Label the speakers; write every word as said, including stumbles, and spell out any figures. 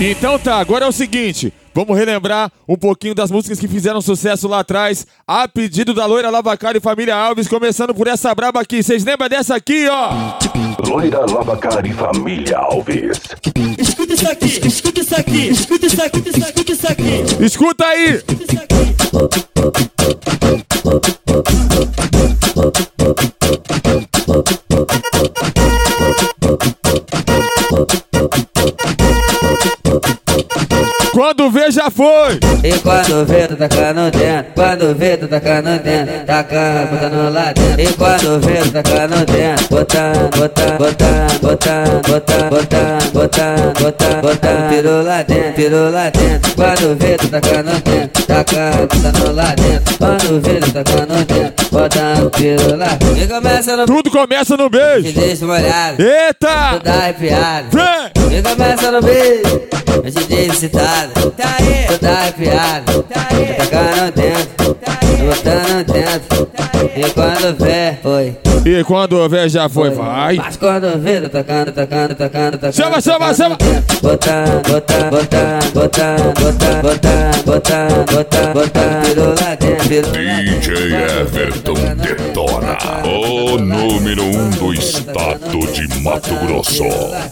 Speaker 1: Então tá, agora é o seguinte, vamos relembrar um pouquinho das músicas que fizeram sucesso lá atrás, a pedido da Loira Lavacar e Família Alves, começando por essa braba aqui. Vocês lembram dessa aqui, ó?
Speaker 2: Loira Lavacar e Família Alves.
Speaker 3: Escuta isso aqui, escuta isso aqui, escuta isso aqui, escuta isso aqui.
Speaker 1: Escuta aí! Quando vê, já foi!
Speaker 4: E quando vê, tu tacando dentro. Quando vê, tu tacando dentro. Tacando, botando lá dentro. E quando vê, tu tacando dentro. Botando, botando, botando, botando, botando, botando, botando, botando, botando. Pirou lá dentro, pirou lá dentro. Quando vê, tu tacando dentro. Tacando, botando lá dentro. Quando vê, tu tacando dentro. Botando, pirou lá. E começa no...
Speaker 1: Tudo começa no
Speaker 4: Me
Speaker 1: beijo!
Speaker 4: deixa molhado.
Speaker 1: Eita!
Speaker 4: Tu dá arrepiado.
Speaker 1: Vem!
Speaker 4: E começa no beijo. Eu te dei excitado. Tá aí. Tu dá arrepiado. Tá aí. Tacando dentro. Tá aí. Botando dentro. Tá aí. E quando vê, foi.
Speaker 1: E quando vê, já foi, vai!
Speaker 4: Mas quando vê, tô tacando, tacando, tacando, tacando.
Speaker 1: Chama, chama, chama!
Speaker 4: Botando, botando, botando, botando, botando, botando, botando, botando, botando. Pirou lá dentro, pirou lá dentro.
Speaker 2: D J Everton detona, o número um do estado de Mato Grosso.